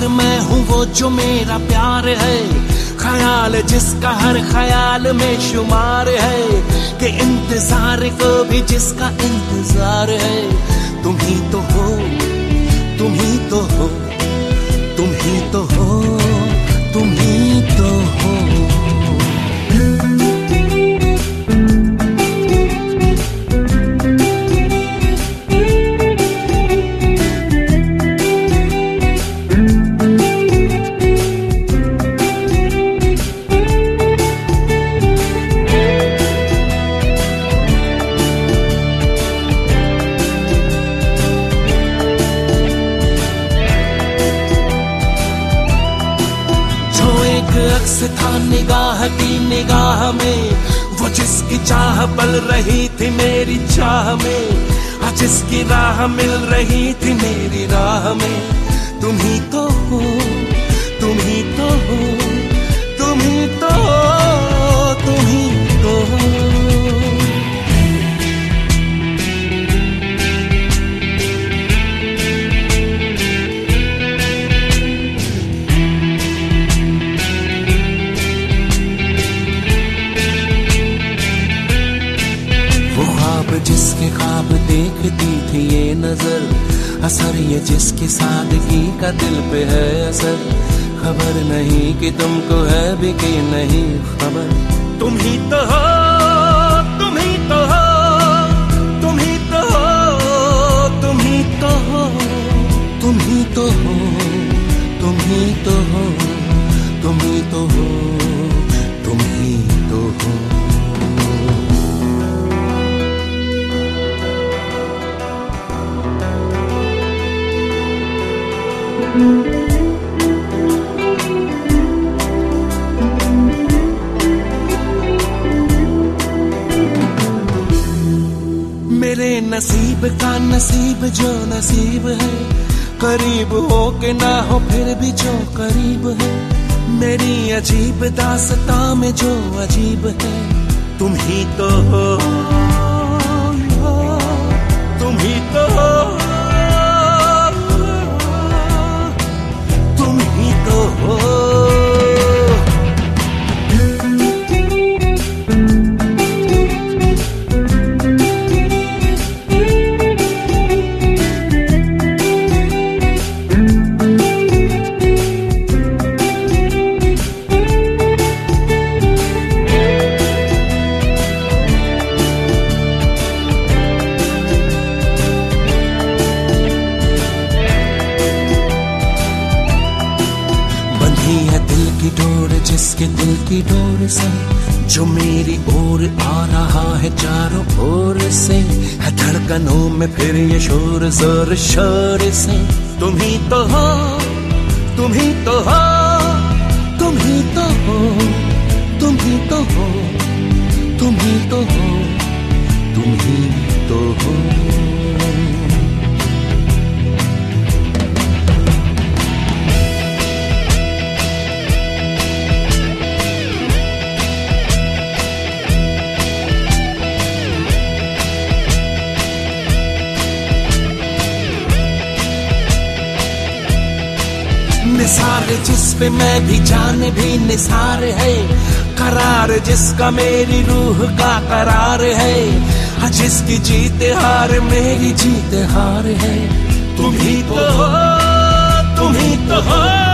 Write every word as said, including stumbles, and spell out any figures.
और मैं हूँ वो जो मेरा प्यार है, ख्याल जिसका हर ख्याल में शुमार है, कि इंतजार को भी जिसका इंतजार है। तुम ही तो हो, तुम ही तो हो, तुम ही तो हो, तुम ही तो हो। अक्स था निगाह की निगाह में, वो जिसकी चाह पल रही थी मेरी चाह में, जिसकी राह मिल रही थी मेरी राह में। तुम ही तो हो, तुम ही तो हो, तुम ही तो हो, तुम ही तो हो। जिसके ख्वाब देखती थी ये नजर, असर ये जिसकी सादगी का दिल पे है असर। खबर नहीं कि तुमको है भी कि नहीं खबर। तुम ही तो हो, तुम ही तो हो, तुम ही तो हो, तुम ही तो हो, तुम ही तो हो, तुम ही तो हो, तुम ही तो हो, तुम ही तो हो। मेरे नसीब का नसीब जो नसीब है, करीब हो के ना हो फिर भी जो करीब है। मेरी अजीब दास्तां में जो अजीब है, तुम ही तो हो, तुम ही तो हो, तुम ही तो हो। जिसके दिल की डोर से, जो मेरी ओर आ रहा है चारों ओर से, है धड़कनों में फिर ये शोर जोर शोर से। तुम ही तो हो, तुम ही तो हो, तुम ही तो हो, तुम ही तो हो, तुम ही तो हो, तुम ही तो हो। निसार जिस पे मैं भी जान भी निसार है, करार जिसका मेरी रूह का करार है, जिसकी जीत हार मेरी जीत हार है। तुम ही तो हो, तुम ही तो हो।